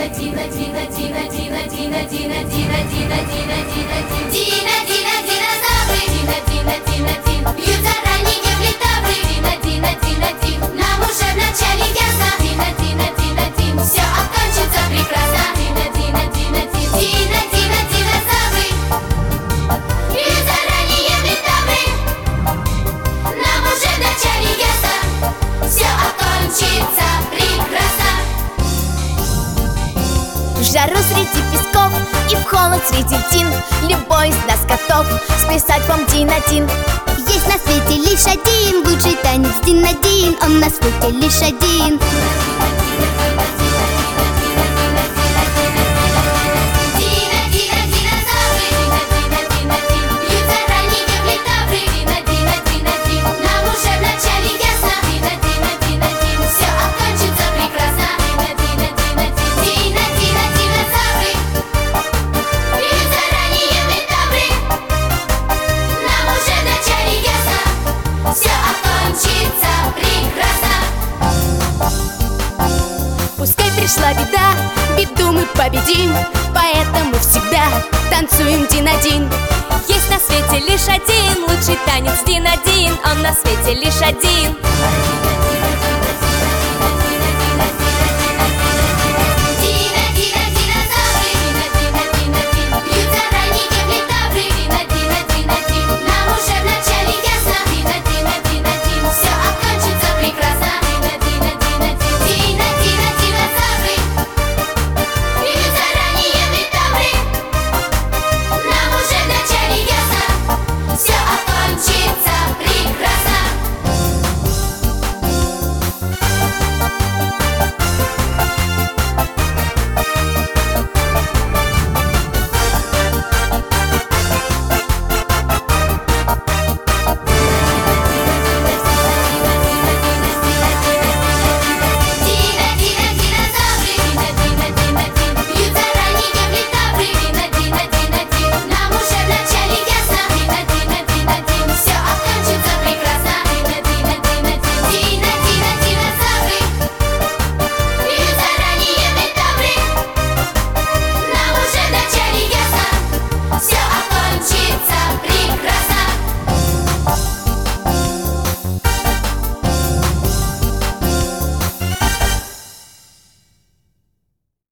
Бьют заранее в литавры. Нам уже в начале ясно. Все окончится прекрасно. Динозавры. Бьют заранее в литавры. Нам уже в начале ясно. Все окончится прекрасно. В жару среди песков и в холод среди тин любой из нас готов сплясать вам Дин-1. Есть на свете лишь один лучший танец Дин-1. Он на свете лишь один. Бьют заранее в литавры. Нам уже в начале ясно. Все окончится прекрасно. Динозавры. Бьют заранее в литавры. Нам уже в начале ясно. Все окончится прекрасно. Пускай пришла беда, беду мы победим, поэтому всегда танцуем Дин-1. Есть на свете лишь один лучший танец Дин-1. Он на свете лишь один.